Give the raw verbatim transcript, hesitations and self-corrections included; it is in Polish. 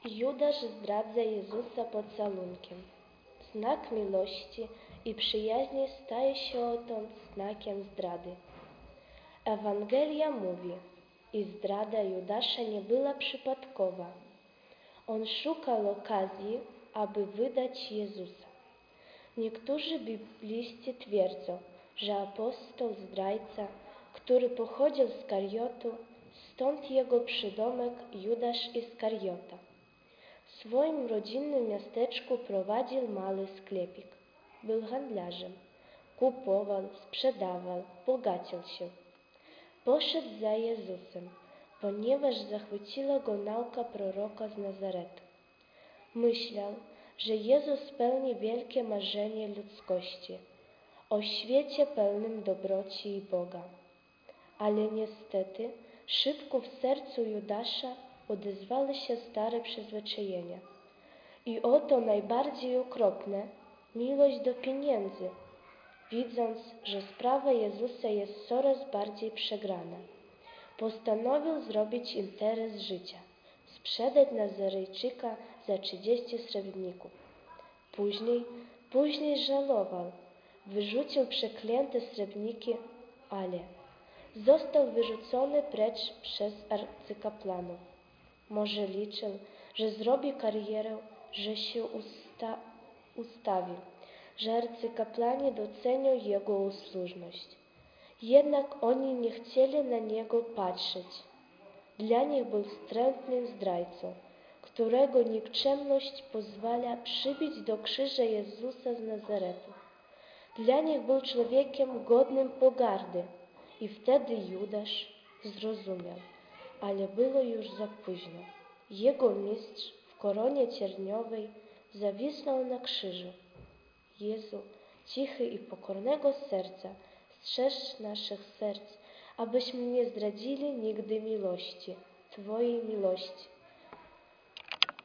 Judasz zdradza Jezusa pocałunkiem. Znak miłości i przyjaźni staje się odtąd znakiem zdrady. Ewangelia mówi, i zdrada Judasza nie była przypadkowa. On szukał okazji, aby wydać Jezusa. Niektórzy bibliści twierdzą, że apostoł zdrajca, który pochodził z Kariotu, stąd jego przydomek Judasz Iskariota. W swoim rodzinnym miasteczku prowadził mały sklepik. Był handlarzem. Kupował, sprzedawał, bogacił się. Poszedł za Jezusem, ponieważ zachwyciła go nauka proroka z Nazaretu. Myślał, że Jezus spełni wielkie marzenie ludzkości o świecie pełnym dobroci i Boga. Ale niestety szybko w sercu Judasza odezwały się stare przyzwyczajenia. I oto najbardziej okropne – miłość do pieniędzy. Widząc, że sprawa Jezusa jest coraz bardziej przegrana, postanowił zrobić interes życia – sprzedać Nazarejczyka za trzydzieści srebrników. Później, później żałował, wyrzucił przeklęte srebrniki, ale został wyrzucony precz przez arcykapłanów. Może liczył, że zrobi karierę, że się usta ustawi, że arcykapłani docenią jego usłużność. Jednak oni nie chcieli na niego patrzeć. Dla nich był wstrętnym zdrajcą, którego nikczemność pozwala przybić do krzyża Jezusa z Nazaretu. Dla nich był człowiekiem godnym pogardy i wtedy Judasz zrozumiał, ale było już za późno. Jego mistrz w koronie cierniowej zawisnął na krzyżu. Jezu, cichy i pokornego serca, strzeż naszych serc, abyśmy nie zdradzili nigdy miłości, Twojej miłości.